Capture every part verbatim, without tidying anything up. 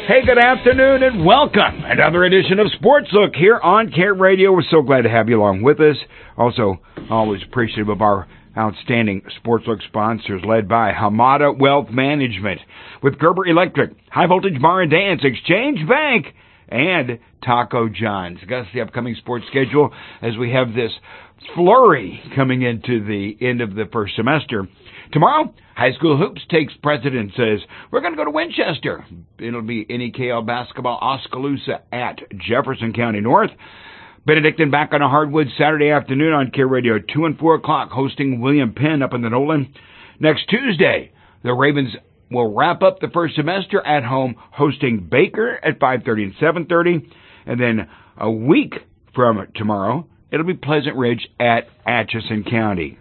Hey, good afternoon and welcome. Another edition of Sports Look here on Care Radio. We're so glad to have you along with us. Also, always appreciative of our outstanding Sports Look sponsors led by Hamada Wealth Management with Gerber Electric, High Voltage Bar and Dance, Exchange Bank, and Taco John's. That's the upcoming sports schedule as we have this flurry coming into the end of the first semester. Tomorrow, High School Hoops takes precedence as we're going to go to Winchester. It'll be N E K L basketball Oskaloosa at Jefferson County North. Benedictine back on a hardwood Saturday afternoon on Care Radio, two and four o'clock, hosting William Penn up in the Nolan. Next Tuesday, the Ravens will wrap up the first semester at home, hosting Baker at five thirty and seven thirty. And then a week from tomorrow, it'll be Pleasant Ridge at Atchison County.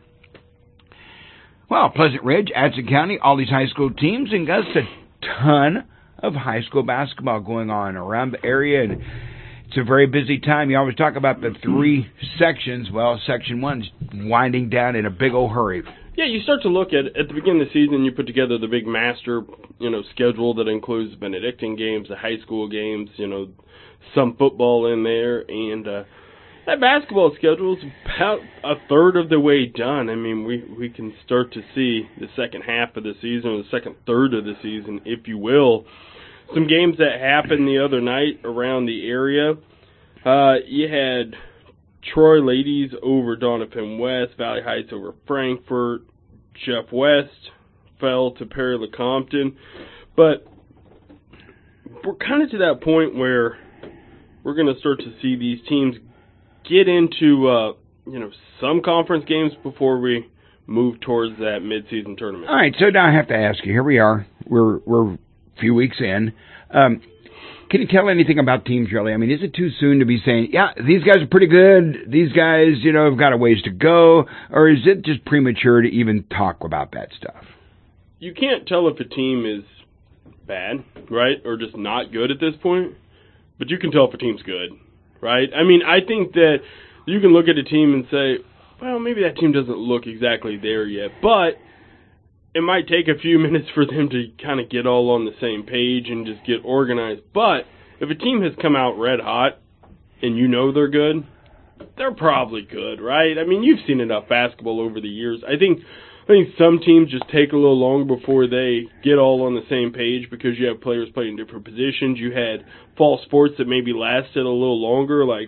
Well, Pleasant Ridge, Atchison County, all these high school teams, and got a ton of high school basketball going on around the area, and it's a very busy time. You always talk about the three sections. Well, Section one's winding down in a big old hurry. Yeah, you start to look at, at the beginning of the season, you put together the big master, you know, schedule that includes the Benedictine games, the high school games, you know, some football in there, and uh, that basketball schedule is about a third of the way done. I mean, we, we can start to see the second half of the season, or the second third of the season, if you will. Some games that happened the other night around the area. Uh, you had Troy Ladies over Doniphan West, Valley Heights over Frankfort, Jeff West fell to Perry Lecompton. But we're kind of to that point where we're going to start to see these teams get into uh, you know, some conference games before we move towards that midseason tournament. All right, so now I have to ask you. Here we are. We're we're a few weeks in. Um, can you tell anything about teams, really? I mean, is it too soon to be saying, yeah, these guys are pretty good, these guys, you know, have got a ways to go, or is it just premature to even talk about that stuff? You can't tell if a team is bad, right, or just not good at this point, but you can tell if a team's good, right? I mean, I think that you can look at a team and say, well, maybe that team doesn't look exactly there yet, but it might take a few minutes for them to kind of get all on the same page and just get organized. But if a team has come out red hot and you know they're good, they're probably good, right? I mean, you've seen enough basketball over the years. I think I think some teams just take a little longer before they get all on the same page because you have players playing different positions. You had fall sports that maybe lasted a little longer, like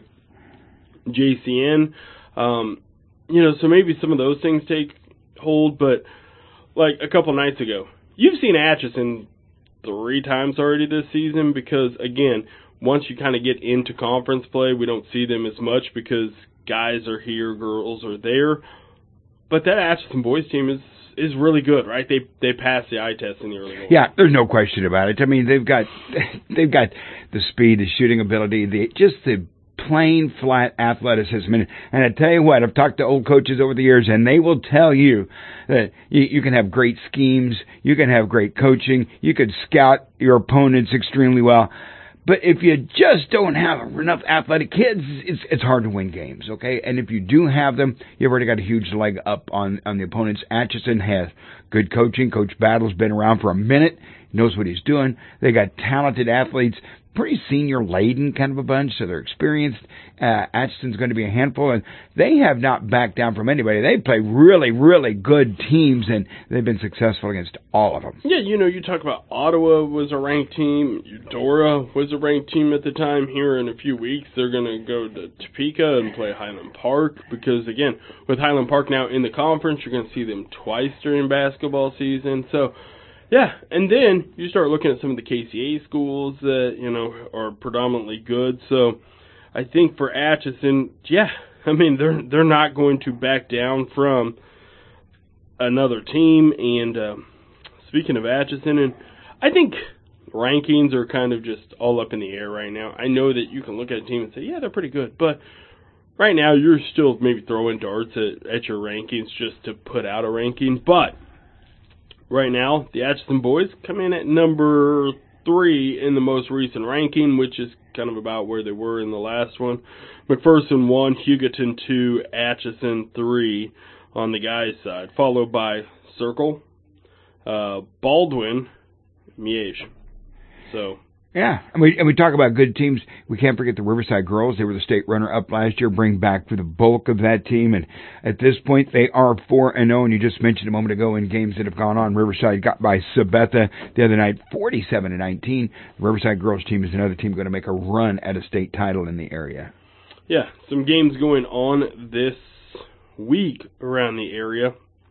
J C N. Um, you know, so maybe some of those things take hold, but like a couple nights ago, you've seen Atchison three times already this season because, again, once you kind of get into conference play, we don't see them as much because guys are here, girls are there. But that Atchison boys team is is really good, right? They they passed the eye test in the early going. Yeah, there's no question about it. I mean, they've got they've got the speed, the shooting ability, the just the plain flat athleticism. And, and I tell you what, I've talked to old coaches over the years, and they will tell you that you, you can have great schemes, you can have great coaching, you could scout your opponents extremely well. But if you just don't have enough athletic kids, it's it's hard to win games, okay? And if you do have them, you've already got a huge leg up on, on the opponents. Atchison has good coaching. Coach Battle's been around for a minute, knows what he's doing. They got talented athletes, pretty senior-laden kind of a bunch, so they're experienced. Uh, Atchison's going to be a handful, and they have not backed down from anybody. They play really, really good teams, and they've been successful against all of them. Yeah, you know, you talk about Ottawa was a ranked team. Eudora was a ranked team at the time. Here in a few weeks, they're going to go to Topeka and play Highland Park because, again, with Highland Park now in the conference, you're going to see them twice during basketball season. So, yeah, and then you start looking at some of the K C A schools that, you know, are predominantly good. So I think for Atchison, yeah, I mean, they're they're not going to back down from another team. And uh, speaking of Atchison, and I think rankings are kind of just all up in the air right now. I know that you can look at a team and say, yeah, they're pretty good, but right now you're still maybe throwing darts at, at your rankings just to put out a ranking. But right now, the Atchison boys come in at number three in the most recent ranking, which is kind of about where they were in the last one. McPherson one, Hugoton two, Atchison three on the guys' side, followed by Circle, uh, Baldwin, Miege. So Yeah, and we and we talk about good teams. We can't forget the Riverside Girls. They were the state runner-up last year. Bring back for the bulk of that team, and at this point they are four and zero. And you just mentioned a moment ago in games that have gone on, Riverside got by Sabetha the other night, forty-seven to nineteen. The Riverside Girls team is another team going to make a run at a state title in the area. Yeah, some games going on this week around the area.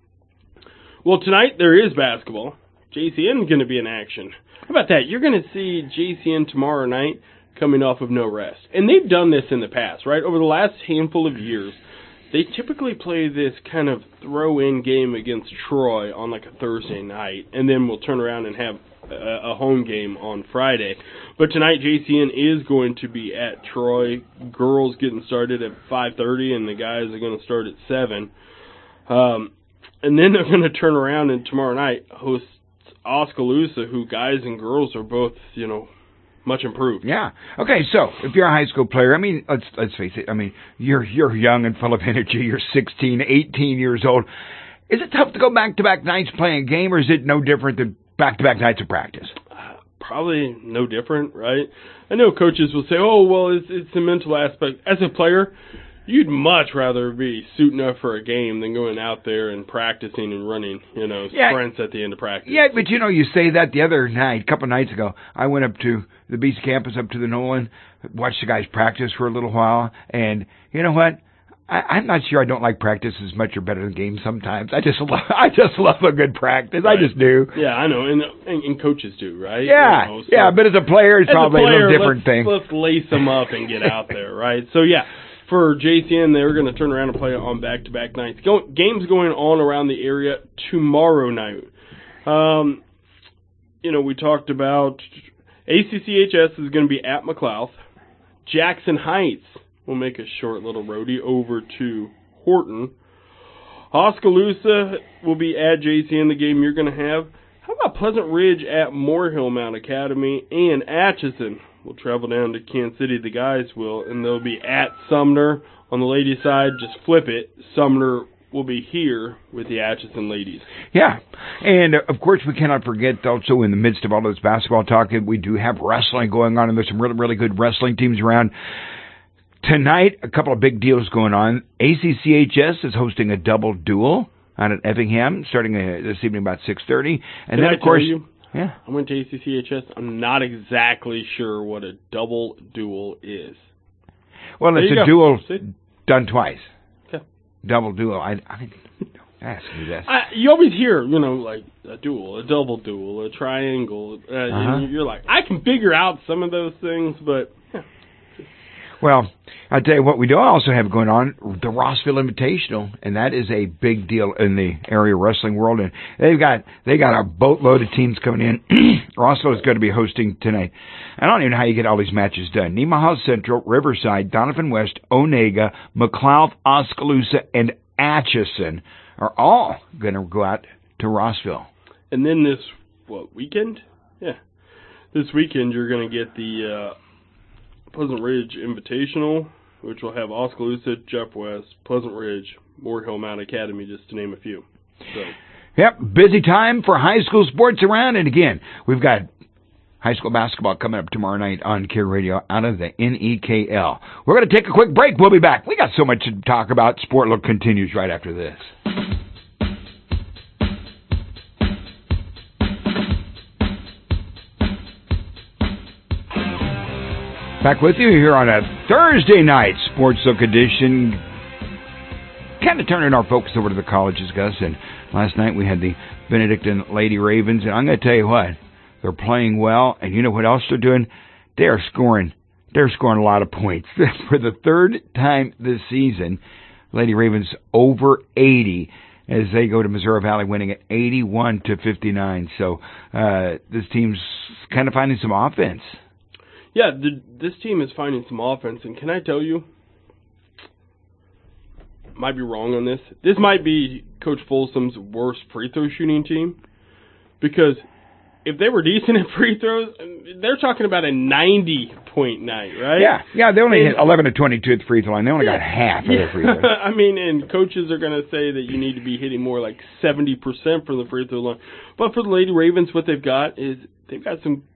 Well, tonight there is basketball. J C N is going to be in action. How about that? You're going to see J C N tomorrow night coming off of no rest. And they've done this in the past, right? Over the last handful of years, they typically play this kind of throw-in game against Troy on like a Thursday night, and then we'll turn around and have a, a home game on Friday. But tonight, J C N is going to be at Troy. Girls getting started at five thirty, and the guys are going to start at seven. Um, and then they're going to turn around and tomorrow night host Oskaloosa, who guys and girls are both, you know, much improved. Yeah. Okay, so if you're a high school player, I mean, let's let's face it. I mean, you're you're young and full of energy. You're sixteen, eighteen years old. Is it tough to go back-to-back nights playing a game, or is it no different than back-to-back nights of practice? Uh, probably no different, right? I know coaches will say, "Oh, well, it's it's the mental aspect." As a player, you'd much rather be suiting up for a game than going out there and practicing and running, you know, yeah. sprints at the end of practice. Yeah, but you know, you say that the other night, a couple of nights ago, I went up to the Beast campus, up to the Nolan, watched the guys practice for a little while, and you know what? I, I'm not sure I don't like practice as much or better than games sometimes. I just love, I just love a good practice. Right. I just do. Yeah, I know, and and, and coaches do, right? Yeah, you know, so yeah, but as a player, it's probably a, player, a little different let's, thing. Let's lace them up and get out there, right? So yeah. For J C N, they're going to turn around and play on back-to-back nights. Go, games going on around the area tomorrow night. Um, you know, we talked about A C C H S is going to be at McLouth. Jackson Heights will make a short little roadie over to Horton. Oskaloosa will be at J C N, the game you're going to have. How about Pleasant Ridge at Moorhill Mount Academy, and Atchison will travel down to Kansas City, the guys will, and they'll be at Sumner. On the ladies' side, just flip it. Sumner will be here with the Atchison ladies. Yeah, and uh, of course we cannot forget also in the midst of all this basketball talk, we do have wrestling going on, and there's some really, really good wrestling teams around. Tonight, a couple of big deals going on. A C C H S is hosting a double duel out at Effingham, starting uh, this evening about six thirty. And Can then, I of course, tell you, yeah. I went to A C C H S. I'm not exactly sure what a double duel is. Well, there it's a go. duel See? done twice. Okay. Double duel. I, I ask me this. I, you always hear, you know, like a duel, a double duel, a triangle. Uh, uh-huh. and you're like, I can figure out some of those things, but yeah. Well, I'll tell you what we do also have going on, the Rossville Invitational, and that is a big deal in the area wrestling world. And they've got they got a boatload of teams coming in. Rossville is going to be hosting tonight. I don't even know how you get all these matches done. Nemaha Central, Riverside, Donovan West, Onega, McLouth, Oskaloosa, and Atchison are all going to go out to Rossville. And then this, what, weekend? Yeah. This weekend you're going to get the... Uh, Pleasant Ridge Invitational, which will have Oskaloosa, Jeff West, Pleasant Ridge, Moorhill Mount Academy, just to name a few. So. Yep, busy time for high school sports around. And again, we've got high school basketball coming up tomorrow night on Care Radio out of the N E K L. We're going to take a quick break. We'll be back. We got so much to talk about. Sport Look continues right after this. Back with you here on a Thursday night Sports Look edition. Kind of turning our focus over to the colleges, Gus. And last night we had the Benedictine Lady Ravens. And I'm going to tell you what, they're playing well. And you know what else they're doing? They're scoring. They're scoring a lot of points. For the third time this season, Lady Ravens over eighty as they go to Missouri Valley, winning at eighty-one to fifty-nine. So uh, this team's kind of finding some offense. Yeah, the, this team is finding some offense, and can I tell you, might be wrong on this, this might be Coach Folsom's worst free throw shooting team, because if they were decent at free throws, they're talking about a ninety-point night, right? Yeah, yeah, they only and, hit eleven to twenty-two at the free throw line. They only yeah, got half of yeah. the free throws. I mean, and coaches are going to say that you need to be hitting more like seventy percent from the free throw line. But for the Lady Ravens, what they've got is they've got some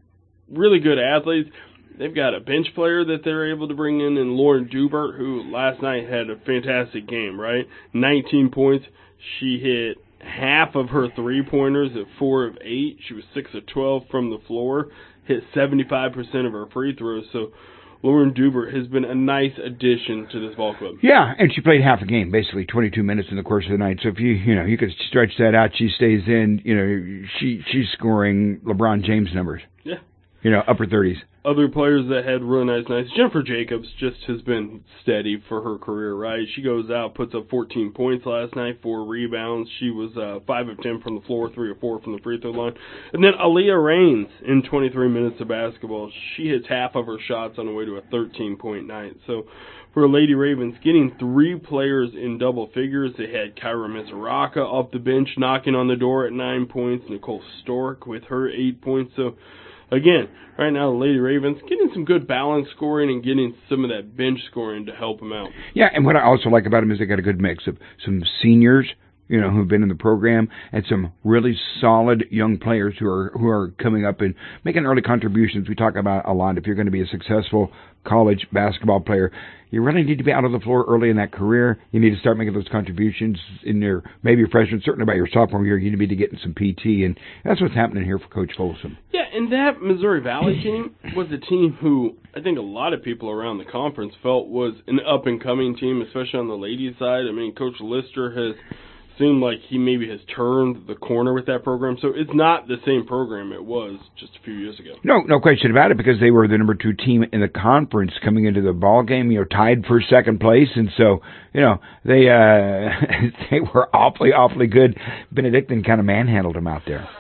really good athletes. They've got a bench player that they're able to bring in, and Lauren Dubert, who last night had a fantastic game, right? nineteen points. She hit half of her three-pointers at four of eight. She was six of twelve from the floor, hit seventy-five percent of her free throws. So Lauren Dubert has been a nice addition to this ball club. Yeah, and she played half a game, basically twenty-two minutes in the course of the night. So if you, you know, you could stretch that out, she stays in, you know, she she's scoring LeBron James numbers. Yeah. You know, upper thirties. Other players that had really nice nights. Jennifer Jacobs just has been steady for her career, right? She goes out, puts up fourteen points last night, four rebounds. She was uh, five of ten from the floor, three or four from the free throw line. And then Aaliyah Raines in twenty-three minutes of basketball. She hits half of her shots on the way to a thirteen-point night. So for Lady Ravens, getting three players in double figures. They had Kyra Mizuraka off the bench knocking on the door at nine points. Nicole Stork with her eight points. So again, right now the Lady Ravens getting some good balance scoring and getting some of that bench scoring to help them out. Yeah, and what I also like about them is they got a good mix of some seniors, you know, who've been in the program, and some really solid young players who are who are coming up and making early contributions. We talk about a lot. If you're going to be a successful college basketball player, you really need to be out of the floor early in that career. You need to start making those contributions in your maybe your freshman, certainly by your sophomore year. You need to be getting some P T, and that's what's happening here for Coach Folsom. Yeah, and that Missouri Valley team was a team who I think a lot of people around the conference felt was an up-and-coming team, especially on the ladies' side. I mean, Coach Lister has seemed like he maybe has turned the corner with that program. So it's not the same program it was just a few years ago. No, no question about it, because they were the number two team in the conference coming into the ball game, you know, tied for second place. And so, you know, they uh, they were awfully, awfully good. Benedictine kind of manhandled them out there.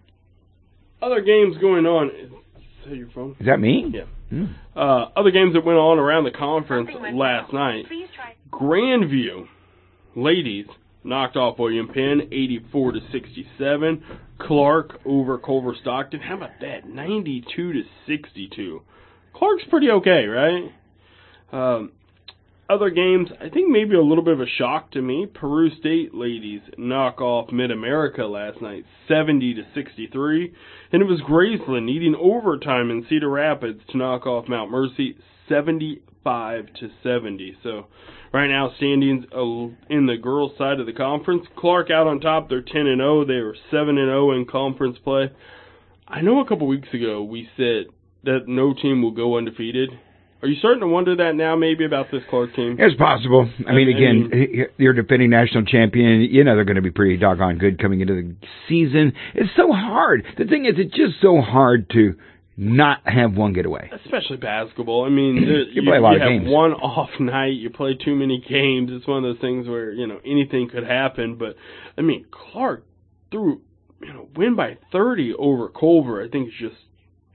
Other games going on. Is that your phone? Is that me? Yeah. Mm. Uh, other games that went on around the conference last night. Grandview ladies knocked off William Penn, eighty-four to sixty-seven. Clark over Culver Stockton. How about that? ninety-two to sixty-two. Clark's pretty okay, right? Um, other games, I think maybe a little bit of a shock to me. Peru State ladies knock off Mid-America last night, seventy to sixty-three. And it was Graceland needing overtime in Cedar Rapids to knock off Mount Mercy, seventy-five to seventy. So right now, standings in the girls' side of the conference. Clark out on top. They're ten and oh. They were seven and oh in conference play. I know a couple weeks ago we said that no team will go undefeated. Are you starting to wonder that now maybe about this Clark team? It's possible. I mean, again, I mean, you're defending national champion. You know they're going to be pretty doggone good coming into the season. It's so hard. The thing is, it's just so hard to not have one get away. Especially basketball. I mean, you, you play a lot you of have games. One off night, you play too many games. It's one of those things where, you know, anything could happen. But, I mean, Clark threw, you know, win by thirty over Culver. I think it's just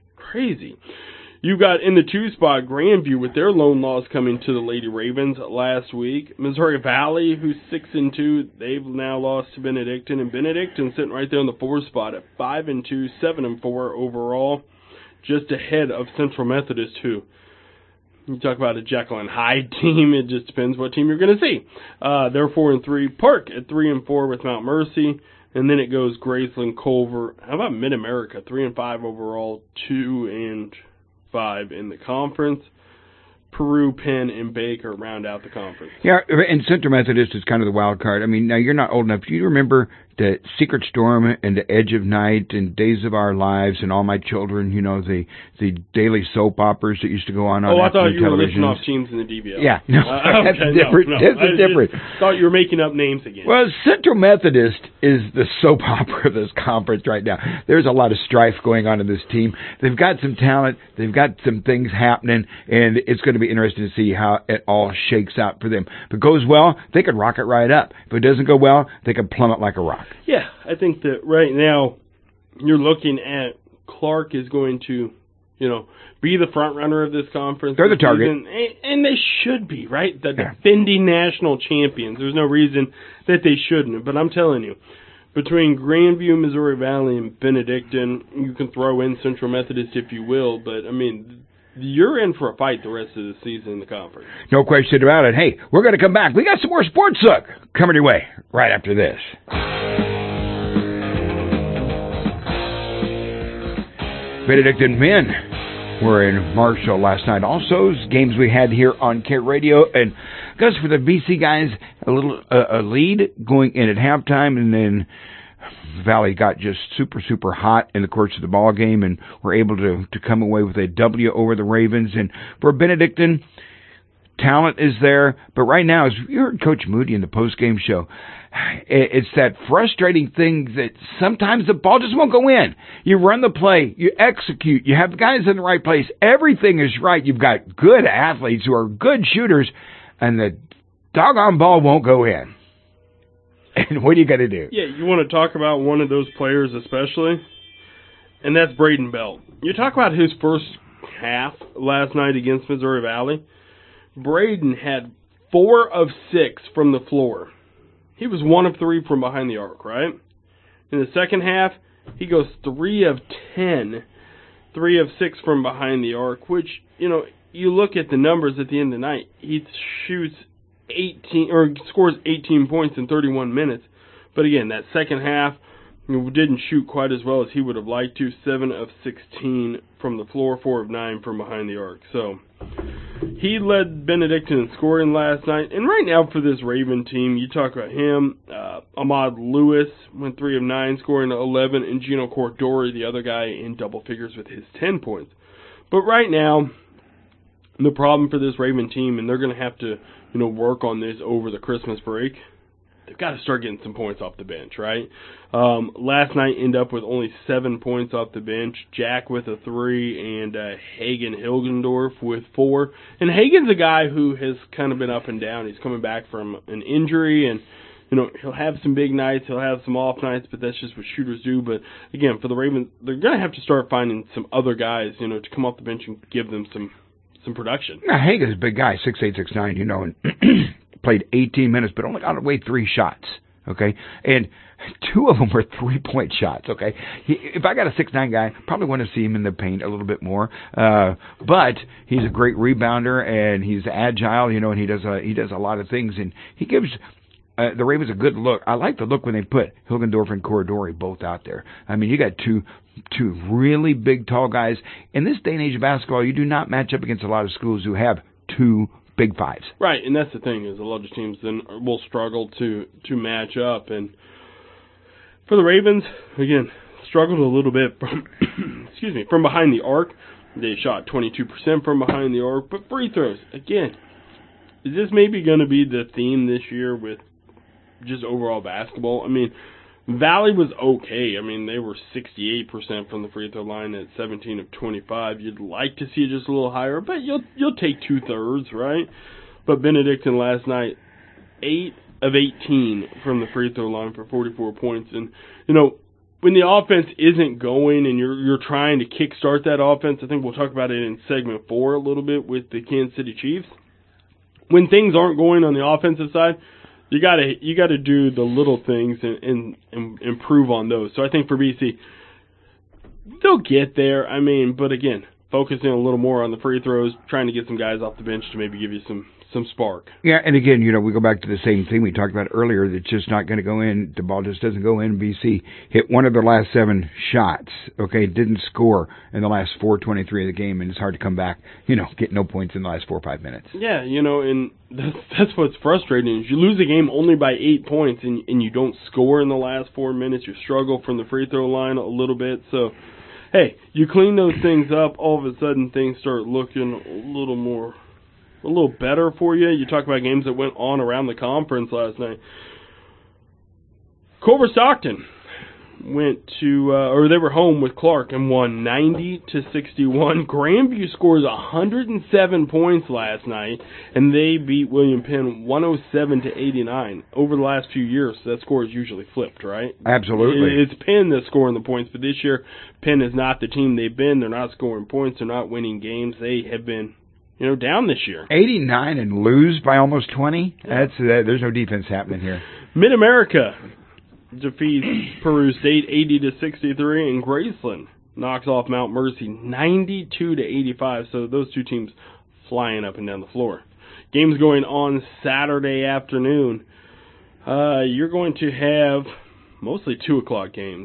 crazy. You got in the two spot Grandview with their lone loss coming to the Lady Ravens last week. Missouri Valley, who's six and two, they've now lost to Benedictine, and Benedictine sitting right there in the four spot at five and two, seven and four overall, just ahead of Central Methodist, who you talk about a Jekyll and Hyde team. It just depends what team you're going to see. Uh, they're four and three. Park at three and four with Mount Mercy. And then it goes Graceland, Culver. How about Mid-America? Three and five overall, two and five in the conference. Peru, Penn, and Baker round out the conference. Yeah, and Central Methodist is kind of the wild card. I mean, now you're not old enough. Do you remember the Secret Storm and the Edge of Night and Days of Our Lives and All My Children? You know, the the daily soap operas that used to go on on Oh, I thought you were television. listing off teams in the D V L. Yeah, no, uh, that's okay, different. No, no. That's I different. thought you were making up names again. Well, Central Methodist is the soap opera of this conference right now. There's a lot of strife going on in this team. They've got some talent. They've got some things happening, and it's going to be interesting to see how it all shakes out for them. If it goes well, they could rocket right up. If it doesn't go well, they could plummet like a rock. Yeah, I think that right now you're looking at Clark is going to, you know, be the front runner of this conference. They're the target. Season, and they should be, right? The yeah. defending national champions. There's no reason that they shouldn't. But I'm telling you, between Grandview, Missouri Valley, and Benedictine, you can throw in Central Methodist if you will, but, I mean, you're in for a fight the rest of the season in the conference. No question about it. Hey, we're going to come back. We got some more Sports Hook coming your way right after this. Benedictine men were in Marshall last night. Also, games we had here on K Radio. And Gus, for the B C guys, a little uh, a lead going in at halftime, and then Valley got just super, super hot in the course of the ball game, and were able to, to come away with a W over the Ravens. And for Benedictine, talent is there, but right now, as you heard Coach Moody in the post-game show, it's that frustrating thing that sometimes the ball just won't go in. You run the play, you execute, you have guys in the right place, everything is right. You've got good athletes who are good shooters, and the doggone ball won't go in. And what are you going to do? Yeah, you want to talk about one of those players especially, and that's Braden Belt. You talk about his first half last night against Missouri Valley. Braden had four of six from the floor. He was one of three from behind the arc, right? In the second half, he goes three of ten, three of six from behind the arc, which, you know, you look at the numbers at the end of the night, he shoots eighteen or scores eighteen points in thirty-one minutes. But again, that second half, you know, didn't shoot quite as well as he would have liked to. seven of sixteen from the floor, four of nine from behind the arc. So he led Benedictine in scoring last night. And right now for this Raven team, you talk about him, uh, Ahmad Lewis went three of nine, scoring eleven, and Gino Cordori, the other guy, in double figures with his ten points. But right now, the problem for this Raven team, and they're going to have to, you know, work on this over the Christmas break, they've got to start getting some points off the bench, right? Um, last night ended up with only seven points off the bench. Jack with a three, and uh, Hagen Hilgendorf with four. And Hagen's a guy who has kind of been up and down. He's coming back from an injury, and you know he'll have some big nights, he'll have some off nights, but that's just what shooters do. But again, for the Ravens, they're going to have to start finding some other guys, you know, to come off the bench and give them some some production. Now, Hagen's a big guy, six eight, six nine, you know, and played eighteen minutes, but only got away three shots, okay? And two of them were three-point shots, okay? He, if I got a six nine guy, probably want to see him in the paint a little bit more. Uh, but he's a great rebounder, and he's agile, you know, and he does a, he does a lot of things, and he gives uh, the Ravens a good look. I like the look when they put Hilgendorf and Corridori both out there. I mean, you got two two really big, tall guys. In this day and age of basketball, you do not match up against a lot of schools who have two big fives. Right, and that's the thing, is a lot of teams then will struggle to, to match up. And for the Ravens, again, struggled a little bit from, excuse me, from behind the arc. They shot twenty-two percent from behind the arc, but free throws, again, is this maybe going to be the theme this year with just overall basketball? I mean, Valley was okay. I mean, they were sixty-eight percent from the free throw line at seventeen of twenty-five. You'd like to see it just a little higher, but you'll you'll take two-thirds, right? But Benedictine last night, eight of eighteen from the free throw line for forty-four points. And, you know, when the offense isn't going and you're you're trying to kickstart that offense, I think we'll talk about it in segment four a little bit with the Kansas City Chiefs. When things aren't going on the offensive side, You gotta you gotta do the little things and, and, and improve on those. So I think for B C, they'll get there. I mean, but again, focusing a little more on the free throws, trying to get some guys off the bench to maybe give you some, some spark. Yeah, and again, you know, we go back to the same thing we talked about earlier. That's just not going to go in. The ball just doesn't go in. B C hit one of their last seven shots. Okay, didn't score in the last four twenty-three of the game, and it's hard to come back. You know, get no points in the last four or five minutes. Yeah, you know, and that's that's what's frustrating is you lose a game only by eight points, and and you don't score in the last four minutes. You struggle from the free throw line a little bit. So, hey, you clean those things up, all of a sudden things start looking a little more. A little better for you. You talk about games that went on around the conference last night. Culver Stockton went to, uh, or they were home with Clark and won ninety to sixty-one. Grandview scores one hundred seven points last night, and they beat William Penn one oh seven to eighty-nine. Over the last few years, that score is usually flipped, right? Absolutely. It's Penn that's scoring the points, but this year, Penn is not the team they've been. They're not scoring points. They're not winning games. They have been, you know, down this year. eighty-nine and lose by almost twenty? That's uh, there's no defense happening here. Mid-America defeats Peru State eighty to sixty-three, and Graceland knocks off Mount Mercy ninety-two to eighty-five. So those two teams flying up and down the floor. Games going on Saturday afternoon. Uh, you're going to have mostly two o'clock games.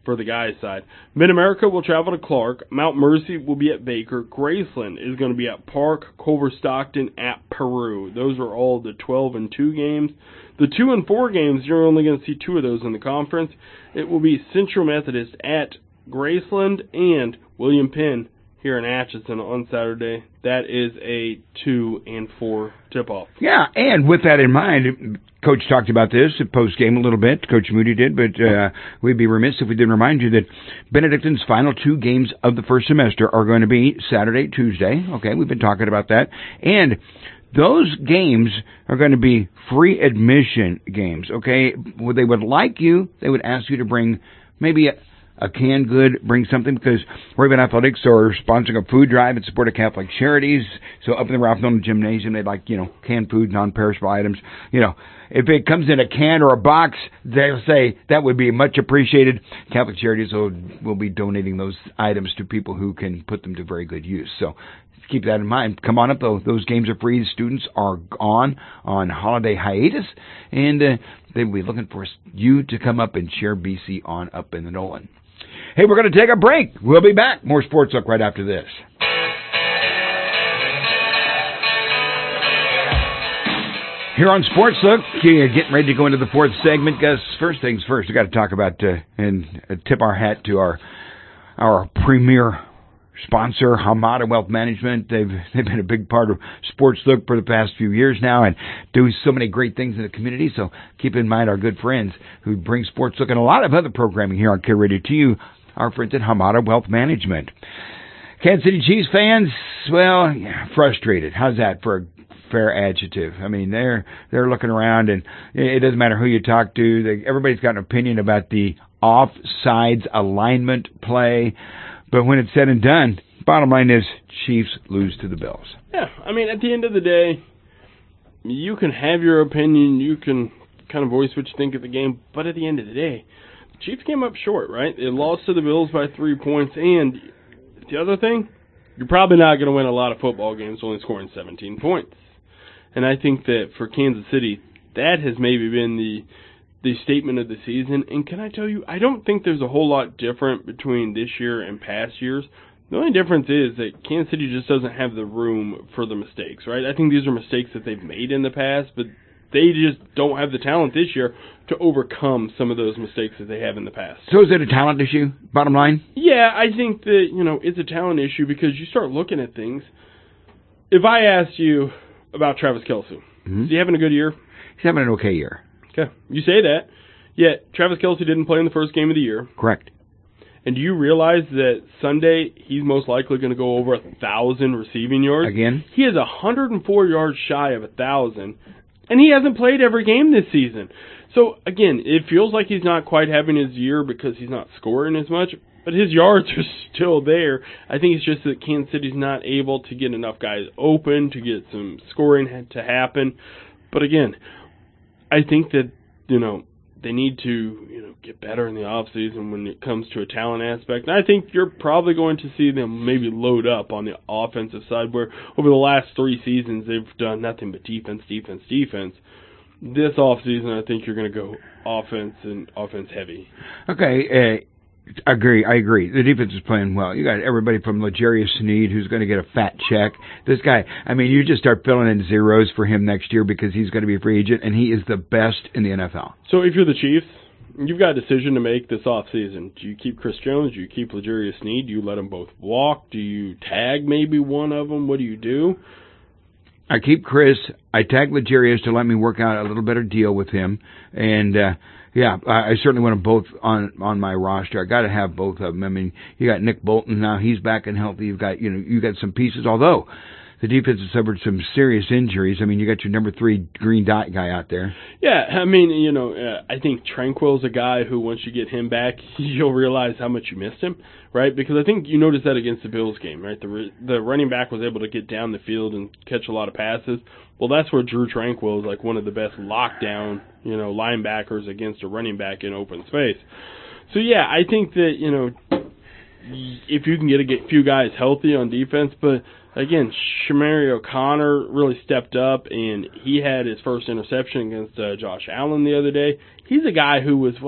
for the guys' side. Mid-America will travel to Clark. Mount Mercy will be at Baker. Graceland is going to be at Park. Culver Stockton at Peru. Those are all the twelve and two games. The two and four games, you're only going to see two of those in the conference. It will be Central Methodist at Graceland and William Penn here in Atchison on Saturday. That is a two and four tip-off. Yeah, and with that in mind, Coach talked about this at post-game a little bit. Coach Moody did, but uh, we'd be remiss if we didn't remind you that Benedictine's final two games of the first semester are going to be Saturday, Tuesday. Okay, we've been talking about that. And those games are going to be free admission games, okay? Well, they would like you, they would ask you to bring maybe a a canned good, bring something, because Raven Athletics are sponsoring a food drive in support of Catholic Charities. So up in the Ralph Nolan Gymnasium, they'd like, you know, canned food, non-perishable items. You know, if it comes in a can or a box, they'll say that would be much appreciated. Catholic Charities will, will be donating those items to people who can put them to very good use. So keep that in mind. Come on up, though. Those games are free. The students are on on holiday hiatus, and uh, they will be looking for you to come up and cheer B C on up in the Nolan. Hey, we're going to take a break. We'll be back. More Sports Look right after this. Here on Sports Look, getting ready to go into the fourth segment. Guys, first things first, we got to talk about uh, and uh, tip our hat to our our premier sponsor, Hamada Wealth Management. They've they've been a big part of Sports Look for the past few years now and do so many great things in the community. So keep in mind our good friends who bring Sports Look and a lot of other programming here on Care Radio to you, our friends at Hamada Wealth Management. Kansas City Chiefs fans, well, yeah, frustrated. How's that for a fair adjective? I mean, they're they're looking around, and it doesn't matter who you talk to. They, everybody's got an opinion about the offsides alignment play. But when it's said and done, bottom line is Chiefs lose to the Bills. Yeah, I mean, at the end of the day, you can have your opinion, you can kind of voice what you think of the game, but at the end of the day, the Chiefs came up short, right? They lost to the Bills by three points, and the other thing, you're probably not going to win a lot of football games only scoring seventeen points. And I think that for Kansas City, that has maybe been the the statement of the season. And can I tell you, I don't think there's a whole lot different between this year and past years. The only difference is that Kansas City just doesn't have the room for the mistakes, right? I think these are mistakes that they've made in the past, but they just don't have the talent this year to overcome some of those mistakes that they have in the past. So is it a talent issue, bottom line? Yeah, I think that, you know, it's a talent issue because you start looking at things. If I asked you about Travis Kelce, mm-hmm. is he having a good year? He's having an okay year. Okay, you say that, yet Travis Kelce didn't play in the first game of the year. Correct. And do you realize that Sunday he's most likely going to go over one thousand receiving yards? Again? He is one hundred four yards shy of one thousand, and he hasn't played every game this season. So, again, it feels like he's not quite having his year because he's not scoring as much, but his yards are still there. I think it's just that Kansas City's not able to get enough guys open to get some scoring to happen. But, again, I think that, you know, they need to, you know, get better in the offseason when it comes to a talent aspect. And I think you're probably going to see them maybe load up on the offensive side, where over the last three seasons they've done nothing but defense, defense, defense. This offseason, I think you're going to go offense and offense heavy. Okay, uh, I agree. I agree. The defense is playing well. You got everybody from L'Jarius Sneed, who's going to get a fat check. This guy, I mean, you just start filling in zeros for him next year because he's going to be a free agent, and he is the best in the N F L. So if you're the Chiefs, you've got a decision to make this offseason. Do you keep Chris Jones? Do you keep L'Jarius Sneed? Do you let them both walk? Do you tag maybe one of them? What do you do? I keep Chris. I tag L'Jarius to let me work out a little better deal with him, and uh Yeah, I certainly want them both on on my roster. I got to have both of them. I mean, you got Nick Bolton now; he's back and healthy. You've got you know you got some pieces. Although the defense has suffered some serious injuries. I mean, you got your number three green dot guy out there. Yeah, I mean, you know, uh, I think Tranquill's a guy who once you get him back, you'll realize how much you missed him, right? Because I think you noticed that against the Bills game, right? The the running back was able to get down the field and catch a lot of passes. Well, that's where Drew Tranquill is like one of the best lockdown, you know, linebackers against a running back in open space. So, yeah, I think that, you know, if you can get a few guys healthy on defense, but, again, Shamari O'Connor really stepped up, and he had his first interception against uh, Josh Allen the other day. He's a guy who was, what, like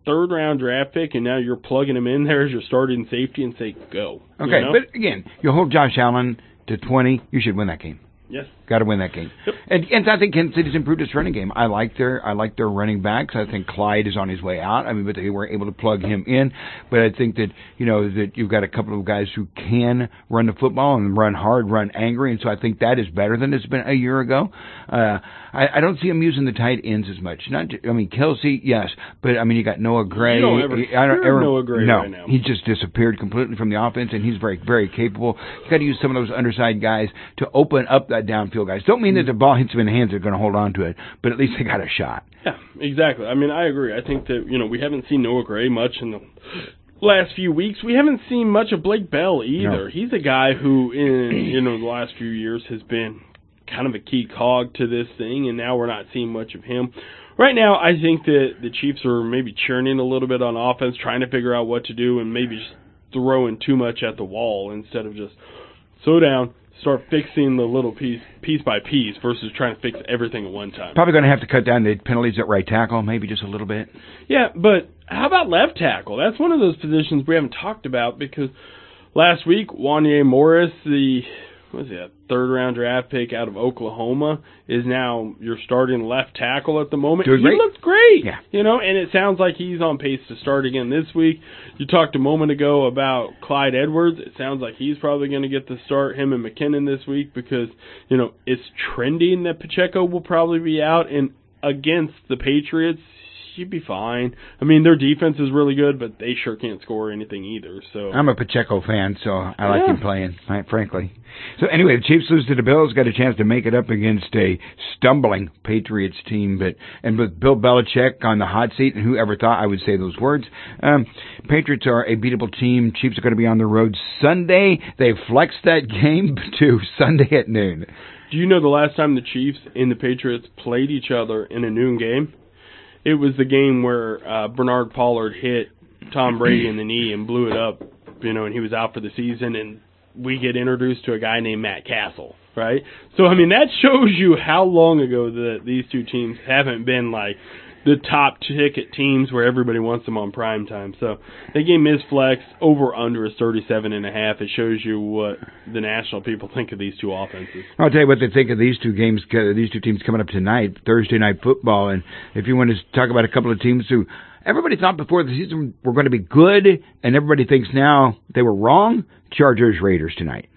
third-round draft pick, and now you're plugging him in there as your starting safety and say, go. Okay, you know? but again, you hold Josh Allen to twenty, you should win that game. Yes. Got to win that game. Yep. And, and I think Kansas City's improved its running game. I like their I like their running backs. I think Clyde is on his way out. I mean, but they were able to plug him in. But I think that, you know, that you've got a couple of guys who can run the football and run hard, run angry. And so I think that is better than it's been a year ago. Uh, I, I don't see them using the tight ends as much. Not, I mean, Kelsey, yes. But, I mean, you got Noah Gray. You don't ever I don't hear ever, Noah Gray no, right now. he just disappeared completely from the offense, and he's very, very capable. You got to use some of those underside guys to open up that downfield guys. Don't mean that the ball hits them in the hands, they're going to hold on to it, but at least they got a shot. Yeah, exactly. I mean, I agree. I think that, you know, we haven't seen Noah Gray much in the last few weeks. We haven't seen much of Blake Bell either. No. He's a guy who, in, you know, the last few years has been kind of a key cog to this thing, and now we're not seeing much of him. Right now, I think that the Chiefs are maybe churning a little bit on offense, trying to figure out what to do, and maybe just throwing too much at the wall instead of just slow down, start fixing the little piece piece by piece versus trying to fix everything at one time. Probably going to have to cut down the penalties at right tackle, maybe just a little bit. Yeah, but how about left tackle? That's one of those positions we haven't talked about because last week, Wanya Morris, the what was it, third-round draft pick out of Oklahoma, is now your starting left tackle at the moment. Doing he great. looks great. Yeah. You know, and it sounds like he's on pace to start again this week. You talked a moment ago about Clyde Edwards. It sounds like he's probably going to get the start, him and McKinnon this week, because, you know, it's trending that Pacheco will probably be out, and against the Patriots, he'd be fine. I mean, their defense is really good, but they sure can't score anything either. So I'm a Pacheco fan, so I like Yeah. him playing, right, frankly. So anyway, the Chiefs lose to the Bills, got a chance to make it up against a stumbling Patriots team, but and with Bill Belichick on the hot seat, and whoever thought I would say those words. Um, Patriots are a beatable team. Chiefs are going to be on the road Sunday. They flexed that game to Sunday at noon. do you know the last time the Chiefs and the Patriots played each other in a noon game? It was the game where uh, Bernard Pollard hit Tom Brady in the knee and blew it up, you know, and he was out for the season, and we get introduced to a guy named Matt Castle, right? So, I mean, that shows you how long ago that these two teams haven't been, like, the top ticket teams where everybody wants them on prime time. So, that game is flex. Over-under is thirty-seven and a half. It shows you what the national people think of these two offenses. I'll tell you what they think of these two games, these two teams coming up tonight, Thursday Night Football. And if you want to talk about a couple of teams who everybody thought before the season were going to be good, and everybody thinks now they were wrong, Chargers Raiders tonight.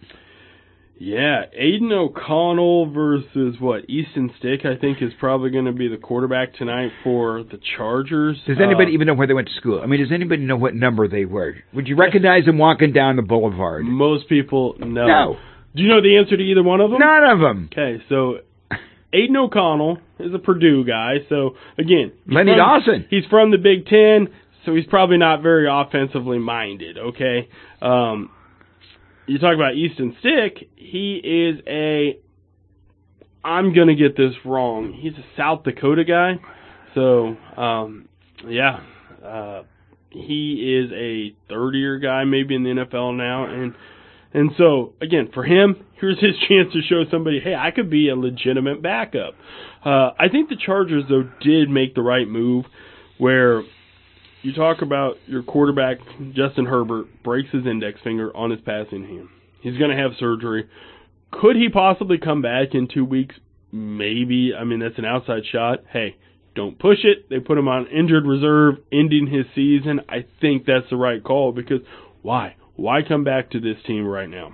Yeah, Aiden O'Connell versus, what, Easton Stick, I think, is probably going to be the quarterback tonight for the Chargers. Does anybody uh, even know where they went to school? I mean, does anybody know what number they were? Would you recognize them walking down the boulevard? Most people know. No. Do you know the answer to either one of them? None of them. Okay, so Aiden O'Connell is a Purdue guy. So, again, he's Lenny from, Dawson. He's from the Big Ten, so he's probably not very offensively minded, okay? Um, you talk about Easton Stick, he is a, I'm going to get this wrong, he's a South Dakota guy. So, um, yeah, uh, he is a third-year guy maybe in the N F L now, and And so, again, for him, here's his chance to show somebody, hey, I could be a legitimate backup. Uh, I think the Chargers, though, did make the right move where you talk about your quarterback, Justin Herbert, breaks his index finger on his passing hand. He's going to have surgery. Could he possibly come back in two weeks? Maybe. I mean, that's an outside shot. Hey, don't push it. They put him on injured reserve, ending his season. I think that's the right call because why? Why come back to this team right now?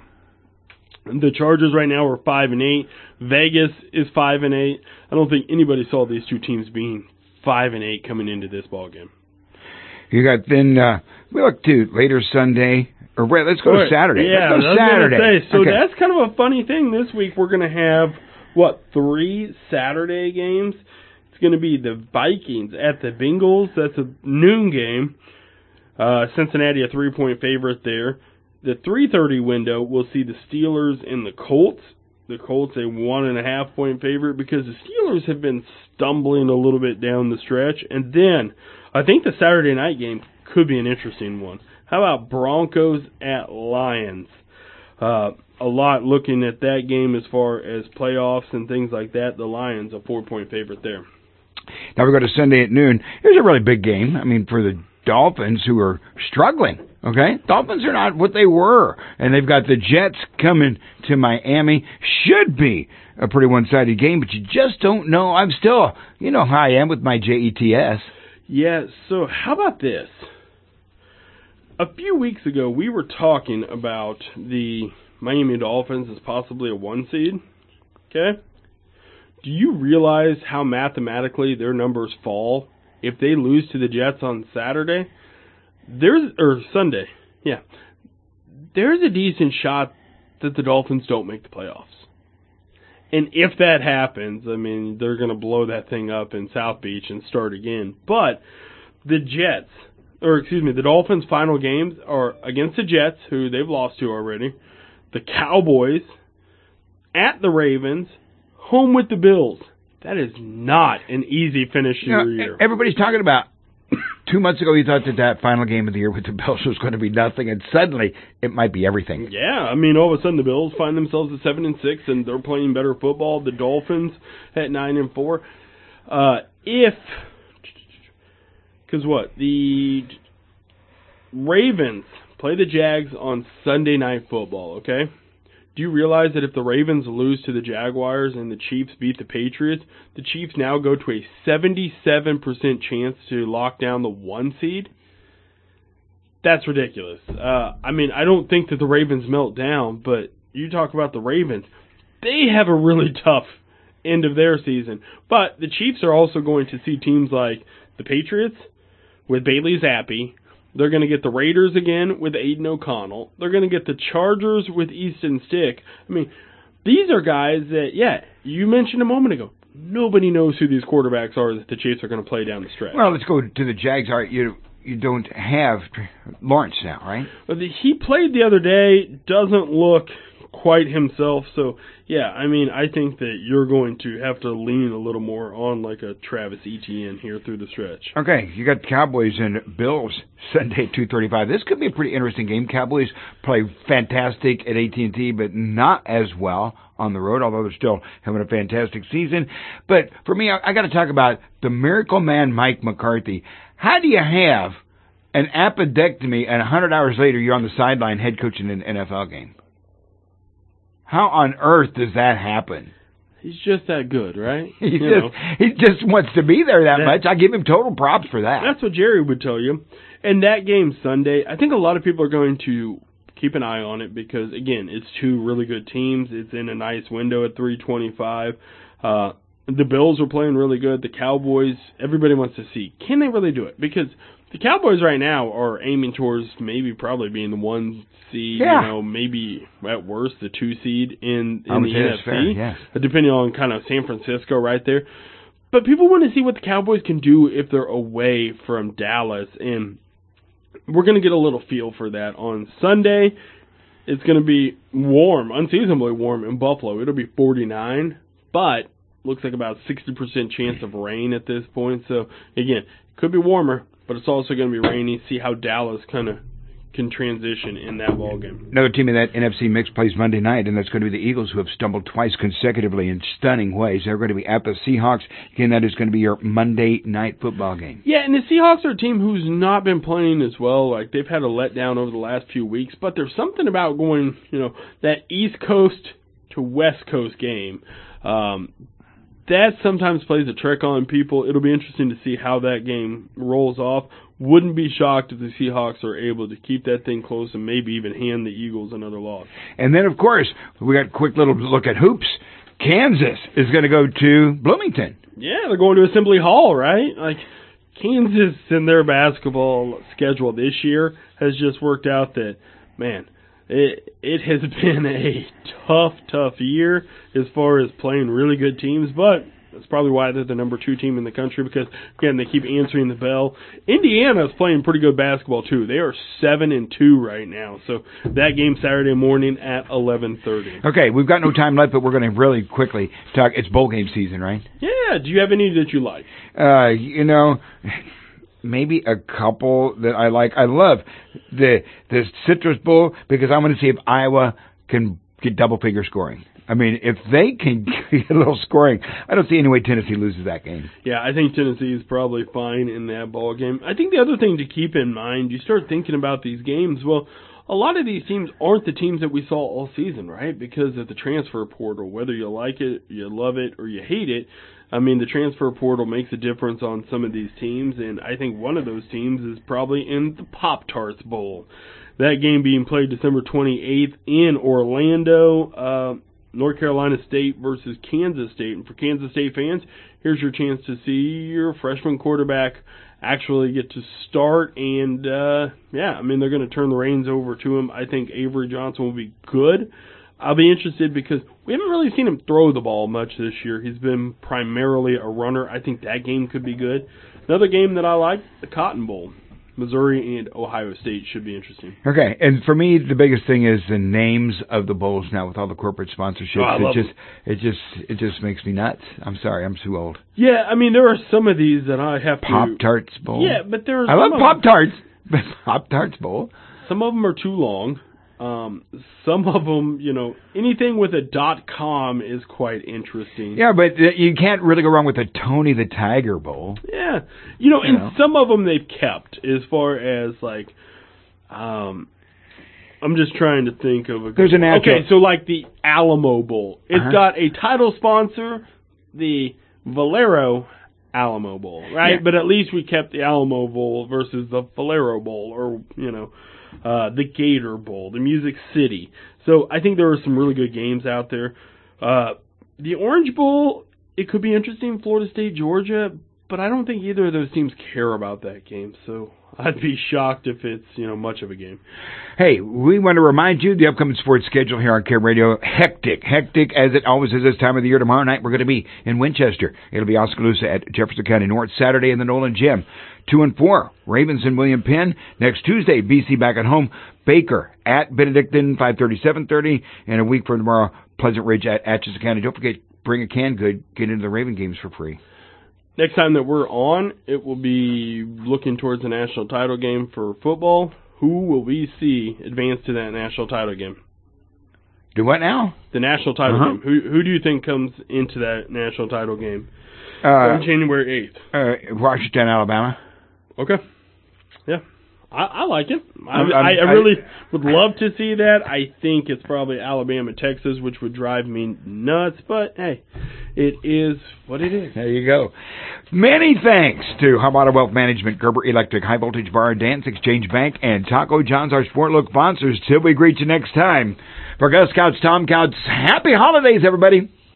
The Chargers right now are five and eight. Vegas is five and eight. I don't think anybody saw these two teams being five and eight coming into this ball game. You got then uh, we look to later Sunday or wait, let's go Right. to Saturday. Yeah, let's go I was Saturday. gonna say, so okay. that's kind of a funny thing. This week we're going to have what three Saturday games? It's going to be the Vikings at the Bengals. That's a noon game. Uh, Cincinnati a three-point favorite there. The three thirty window, we'll see the Steelers and the Colts. The Colts a one and a half point favorite because the Steelers have been stumbling a little bit down the stretch. And then I think the Saturday night game could be an interesting one. How about Broncos at Lions? Uh, a lot looking at that game as far as playoffs and things like that. The Lions a four point favorite there. Now we go to Sunday at noon. Here's a really big game. I mean, for the Dolphins, who are struggling. Okay, Dolphins are not what they were, and they've got the Jets coming to Miami. Should be a pretty one-sided game, but you just don't know. I'm still, you know how I am with my J E T S. Yeah, so how about this? A few weeks ago, we were talking about the Miami Dolphins as possibly a one seed. Okay? Do you realize how mathematically their numbers fall if they lose to the Jets on Saturday? There's or Sunday. Yeah. There's a decent shot that the Dolphins don't make the playoffs. And if that happens, I mean, they're going to blow that thing up in South Beach and start again. But the Jets, or excuse me, the Dolphins' final games are against the Jets, who they've lost to already, the Cowboys, at the Ravens, home with the Bills. That is not an easy finish to you know, your year. Everybody's talking about two months ago you thought that that final game of the year with the Bills was going to be nothing, and suddenly it might be everything. Yeah, I mean, all of a sudden the Bills find themselves at seven and six, and they're playing better football. The Dolphins at nine and four. Uh, if, because what the Ravens play the Jags on Sunday Night Football, okay? Do you realize that if the Ravens lose to the Jaguars and the Chiefs beat the Patriots, the Chiefs now go to a seventy-seven percent chance to lock down the one seed? That's ridiculous. Uh, I mean, I don't think that the Ravens melt down, but you talk about the Ravens. They have a really tough end of their season. But the Chiefs are also going to see teams like the Patriots with Bailey Zappi. They're going to get the Raiders again with Aiden O'Connell. They're going to get the Chargers with Easton Stick. I mean, these are guys that, yeah, you mentioned a moment ago. Nobody knows who these quarterbacks are that the Chiefs are going to play down the stretch. Well, let's go to the Jags. All right, you you don't have Lawrence now, right? But the, he played the other day. Doesn't look quite himself. So, yeah, I mean, I think that you're going to have to lean a little more on like a Travis Etienne here through the stretch. Okay, you got Cowboys and Bills Sunday two thirty-five. This could be a pretty interesting game. Cowboys play fantastic at A T and T, but not as well on the road, although they're still having a fantastic season. But for me, I, I got to talk about the Miracle Man, Mike McCarthy. How do you have an appendectomy and one hundred hours later you're on the sideline head coaching an N F L game? How on earth does that happen? He's just that good, right? He you just know. he just wants to be there that, that much. I give him total props for that. That's what Jerry would tell you. And that game Sunday, I think a lot of people are going to keep an eye on it because, again, it's two really good teams. It's in a nice window at three twenty-five. Uh, the Bills are playing really good. The Cowboys, everybody wants to see, can they really do it? Because the Cowboys right now are aiming towards maybe probably being the one seed, yeah. you know, maybe at worst the two seed in, in um, the yes, N F C, fair, yes. depending on kind of San Francisco right there. But people want to see what the Cowboys can do if they're away from Dallas, and we're going to get a little feel for that on Sunday. It's going to be warm, unseasonably warm in Buffalo. It'll be forty-nine, but looks like about sixty percent chance of rain at this point. So, again, could be warmer, but it's also going to be rainy. See how Dallas kind of can transition in that ballgame. Another team in that N F C mix plays Monday night, and that's going to be the Eagles, who have stumbled twice consecutively in stunning ways. They're going to be at the Seahawks. Again, that is going to be your Monday night football game. Yeah, and the Seahawks are a team who's not been playing as well. Like, they've had a letdown over the last few weeks, but there's something about going, you know, that East Coast to West Coast game. Um, that sometimes plays a trick on people. It'll be interesting to see how that game rolls off. Wouldn't be shocked if the Seahawks are able to keep that thing close and maybe even hand the Eagles another loss. And then, of course, we got a quick little look at hoops. Kansas is going to go to Bloomington. Yeah, they're going to Assembly Hall, right? Like, Kansas in their basketball schedule this year has just worked out that, man, it it has been a tough, tough year as far as playing really good teams, but that's probably why they're the number two team in the country because, again, they keep answering the bell. Indiana is playing pretty good basketball, too. They are seven and two right now. So that game Saturday morning at eleven thirty. Okay, we've got no time left, but we're going to really quickly talk. It's bowl game season, right? Yeah. Do you have any that you like? Uh, you know, maybe a couple that I like. I love the the Citrus Bowl because I want to see if Iowa can get double-figure scoring. I mean, if they can get a little scoring, I don't see any way Tennessee loses that game. Yeah, I think Tennessee is probably fine in that ball game. I think the other thing to keep in mind, you start thinking about these games, well, a lot of these teams aren't the teams that we saw all season, right? Because of the transfer portal, whether you like it, you love it, or you hate it, I mean, the transfer portal makes a difference on some of these teams, and I think one of those teams is probably in the Pop-Tarts Bowl. That game being played December twenty-eighth in Orlando, uh, North Carolina State versus Kansas State. And for Kansas State fans, here's your chance to see your freshman quarterback actually get to start. And, uh, yeah, I mean, they're going to turn the reins over to him. I think Avery Johnson will be good. I'll be interested because we haven't really seen him throw the ball much this year. He's been primarily a runner. I think that game could be good. Another game that I like, the Cotton Bowl. Missouri and Ohio State should be interesting. Okay, and for me, the biggest thing is the names of the bowls now with all the corporate sponsorships. Oh, I love it just, it just, it just makes me nuts. I'm sorry, I'm too old. Yeah, I mean, there are some of these that I have to. Pop-Tarts Bowl. Yeah, but there's. I love Pop-Tarts, but Pop-Tarts Bowl. Some of them are too long. Um, some of them, you know, anything with a dot com is quite interesting. Yeah, but you can't really go wrong with the Tony the Tiger Bowl. Yeah, you know, you and know. some of them they've kept as far as like, um, I'm just trying to think of a. There's an actual. Okay, so like the Alamo Bowl, it's Uh-huh. got a title sponsor, the Valero Alamo Bowl, right? Yeah. But at least we kept the Alamo Bowl versus the Valero Bowl, or you know. Uh, the Gator Bowl, the Music City. So I think there are some really good games out there. Uh, the Orange Bowl, it could be interesting, Florida State, Georgia, but I don't think either of those teams care about that game. So I'd be shocked if it's, you know, much of a game. Hey, we want to remind you the upcoming sports schedule here on Care Radio. Hectic, hectic as it always is this time of the year. Tomorrow night we're going to be in Winchester. It'll be Oskaloosa at Jefferson County North. Saturday in the Nolan Gym. Two and four, Ravens and William Penn. Next Tuesday, B C back at home. Baker at Benedictine, five thirty, seven thirty. And a week from tomorrow, Pleasant Ridge at Atchison County. Don't forget, bring a canned good. Get into the Raven games for free. Next time that we're on, it will be looking towards the national title game for football. Who will we see advance to that national title game? Do what now? The national title Uh-huh. game. Who who do you think comes into that national title game Uh, on January eighth? uh, Washington, Alabama. Okay. Yeah. I, I like it. I, I'm- I, I I- really would love to see that. I think it's probably Alabama, Texas, which would drive me nuts. But, hey, it is what it is. There you go. Many thanks to Hamada Wealth Management, Gerber Electric, High Voltage Bar and Dance, Exchange Bank, and Taco John's, our Sport Look sponsors. Till we greet you next time. For Gus Couch, Tom Couch, happy holidays, everybody.